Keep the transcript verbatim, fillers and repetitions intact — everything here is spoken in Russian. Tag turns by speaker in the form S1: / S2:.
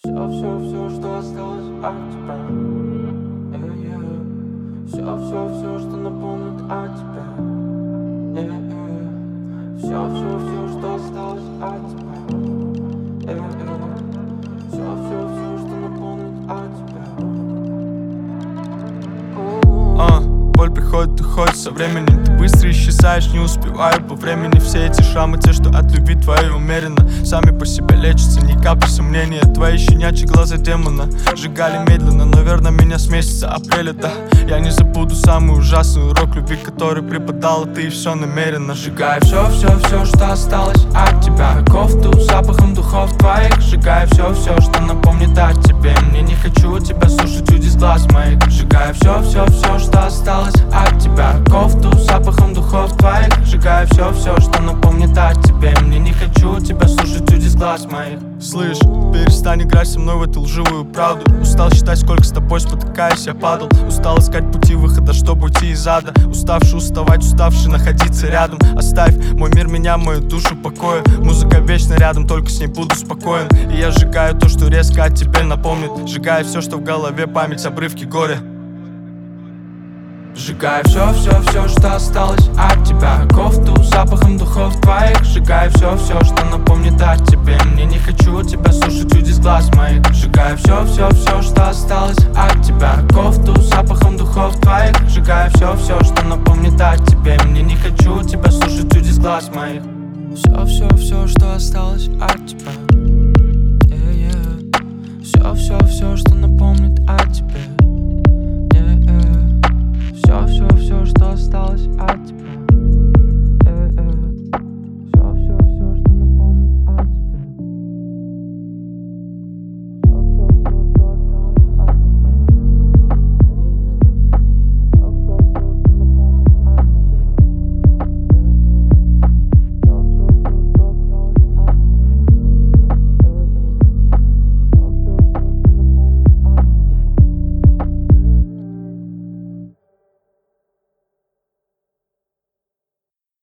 S1: Все, все, все, что осталось от тебя. Yeah, yeah. Все, все, все, что напомнит о тебе. Yeah, yeah. Все, все, все, что осталось от тебя. Yeah, yeah. Все, все, все, что напомнит о тебе.
S2: А, боль приходит, уходит со временем. Ты быстро исчезаешь, не успеваю по времени. Все эти шрамы, те, что от любви твоей умеренно, сами по себе лечатся, ни капли сомнения. Твои щенячьи глаза демона сжигали медленно, наверное, меня с месяца апреля, да. Я не забуду самый ужасный урок любви, который преподала ты, и все намеренно.
S1: Сжигай все, все, все, что осталось от тебя. Кофту с запахом духов твоих. Сжигай все, все, что напомнит о тебе. Мне не хочу тебя слушать, уйди с глаз моих. Сжигай все, все, все, что осталось от тебя. Кофту с запахом духов твоих. Сжигай все, все, что напомнит о тебе. Мне не хочу тебя слушать, уйди с глаз моих.
S2: Слышь, перестань играть со мной в эту лживую правду. Устал считать, сколько с тобой спотыкаясь я падал. Устал искать пути выхода, чтобы уйти из ада. Уставший уставать, уставший находиться рядом. Оставь мой мир, меня, мою душу покоя. Музыка вечно рядом, только с ней буду спокоен. И я сжигаю то, что резко о тебе напомнит. Сжигаю все, что в голове, память, обрывки горя.
S1: Сжигай все, все, все, что осталось от тебя. Кофту с запахом духов твоих. Сжигай все, все, что напомнит о тебе. Мне не хочу тебя слушать, уйди с глаз моих. Сжигай все, все, все, что осталось от тебя. Кофту с запахом духов твоих. Сжигай все, все, что напомнит о тебе. Мне не хочу тебя слушать, уйди с глаз моих. Все, все, все, что осталось от тебя.